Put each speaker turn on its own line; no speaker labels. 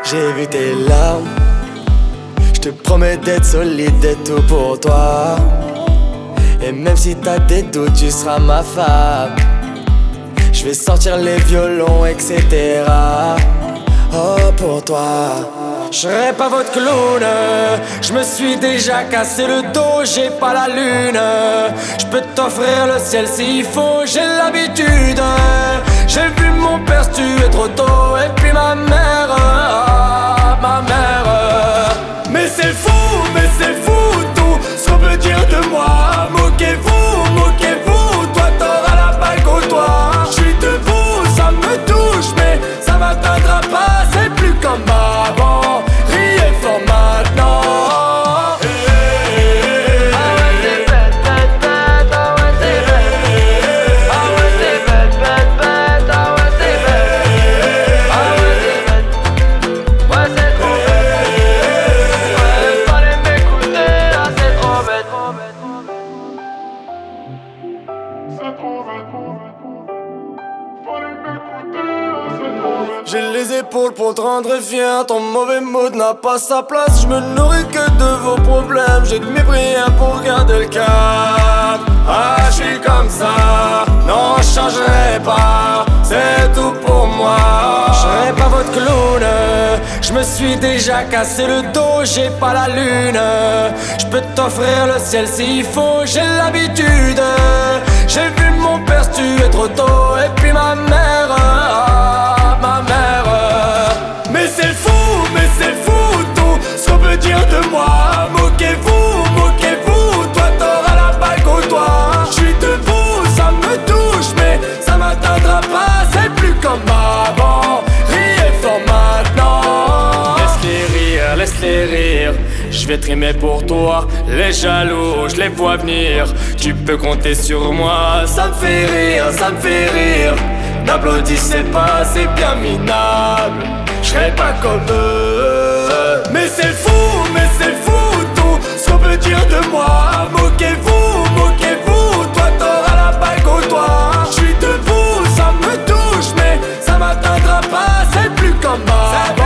J'ai vu tes larmes, je te promets d'être solide, d'être tout pour toi. Et même si t'as des doutes, tu seras ma femme. Je vais sortir les violons, etc. Oh, pour toi. Je serai pas votre clown, je me suis déjà cassé le dos, j'ai pas la lune. Je peux t'offrir le ciel s'il faut, j'ai l'habitude. J'ai vu mon père se tuer trop tôt, et puis ma mère, ma mère. Mais c'est fou tout ce qu'on peut dire de moi. Moquez-vous, toi t'auras la balle contre toi. J'suis debout, ça me touche, mais ça m'atteindra pas, c'est plus comme avant. Riez fort maintenant. J'ai les épaules pour te rendre fier. Ton mauvais mood n'a pas sa place. Je me nourris que de vos problèmes. J'ai de mes prières pour garder le cap. Ah, je suis comme ça, non, je changerai pas. C'est tout pour moi. Je serai pas votre clown. Je me suis déjà cassé le dos, j'ai pas la lune. Je peux t'offrir le ciel s'il faut, j'ai l'habitude. J'ai vu mon père se tuer trop tôt, et puis ma mère, ma mère. Mais c'est fou tout ce qu'on peut dire de moi. Moquez-vous, toi t'auras la balle contre toi. J'suis debout, ça me touche, mais ça m'atteindra pas, c'est plus comme avant. Riez fort maintenant. Laisse-les rire, je vais trimer pour toi. Les jaloux, je les vois venir. Tu peux compter sur moi, ça me fait rire. N'applaudissez pas, c'est bien minable. Je serai pas comme eux. Mais c'est fou tout ce qu'on peut dire de moi. Moquez-vous, toi t'auras la balle contre toi. J'suis debout, ça me touche, mais ça m'atteindra pas, c'est plus comme avant.